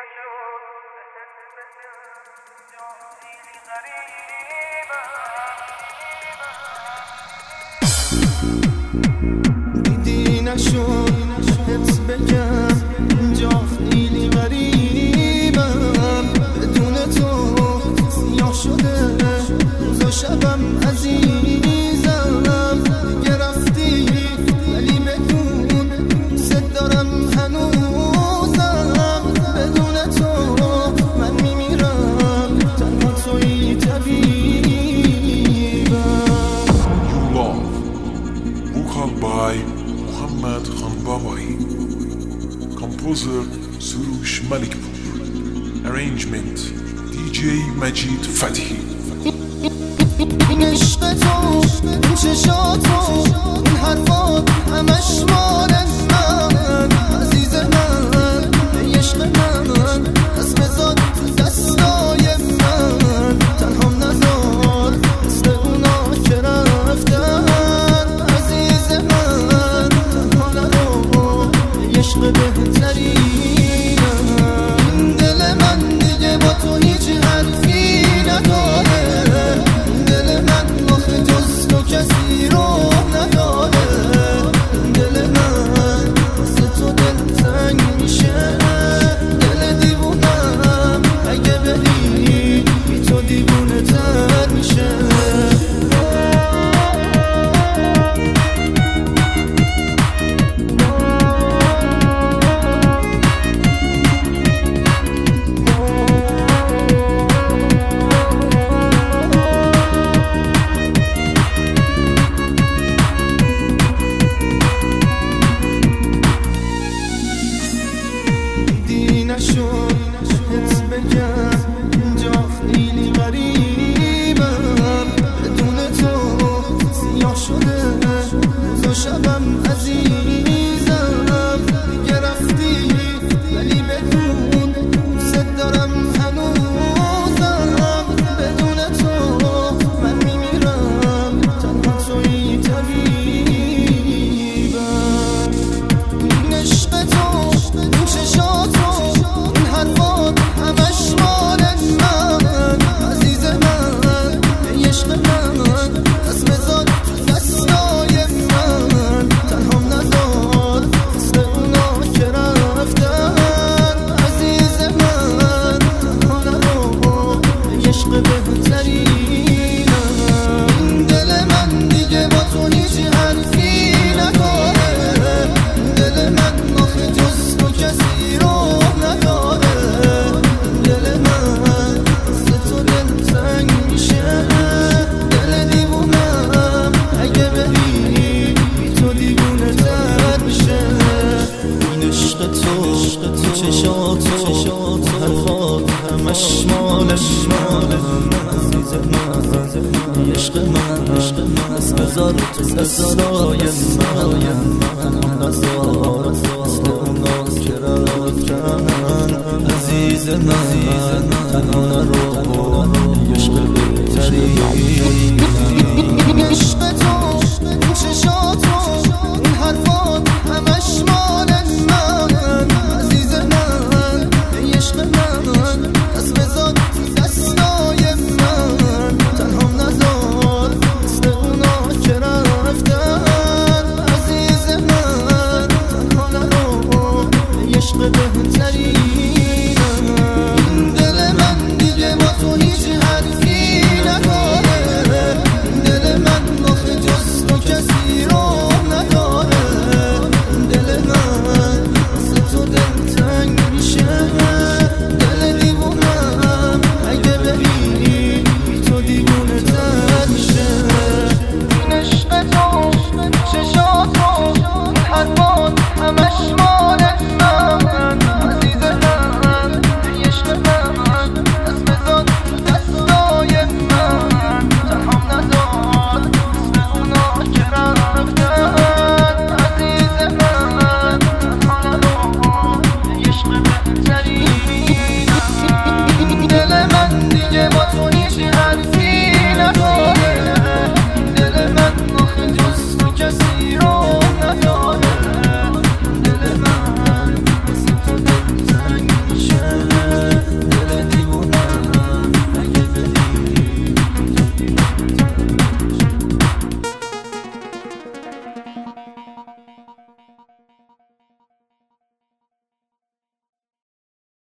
دیدی نشد حس بگم اینجا خیلی غریبم بدون تو سیاه شده روز و شبم عزیزم دیگه رفتی ولی بدون ست دارم هنوزم بدون تو من میمیرم تنها توی طبیبم. Vocal by Muhammad Khan Babai. Composer Surush Malikpur. Arrangement DJ Majid Fathi. این عشق تو، این چشاتو، این حرفات همش مال من عزیز من، ای عشق من دست بذار تو دستای من تنهام نذار مثل اونا که رفتن عزیز من تنها نرو ای عشق بهترینم. این دل من دیگه با تو هیچ حرفی نداره، کسی رو نداره، دل من واسه تو دلتنگ میشه، دل دیوونم اگه بری بی تو دیوونه تر میشه. نشد حس بگم اینجا خیلی غریبم بدون تو سیاه شده روز و شبم عزیزم دیگه رفتی ولی بدون ست دارم هنوزم بدون تو من میمیرم تنها توی طبیبم. این عشق تو، این چشاتو، این حرفات همش مال من عزیز من، ای عشق من دست بذار تو دستای من تنهام نذار مثل اونا که رفتن عزیز من تنها نرو ای عشق بهترینم. این دل من دیگه با تو هیچ حرفی نداره، دل من آخه جز تو کسی رو نداره، دل من واسه تو دلتنگ میشه، دل دیوونم اگه بری بی تو دیوونه تر میشه. این عشق تو، این چشاتو، این حرفات همش مال من عزیز من، ای عشق من دست بذار تو دستای من نذار مثل اونا که رفتن عزیز من تنها نرو ای عشق بهترینم. این عشق تو، این چشاتو، این حرفات همش مال من عزیز من، ای عشق من دست بذار تو دستای من تنهام نذار مثل اونا که رفتن عزیز من تنها نرو ای عشق بهترینم.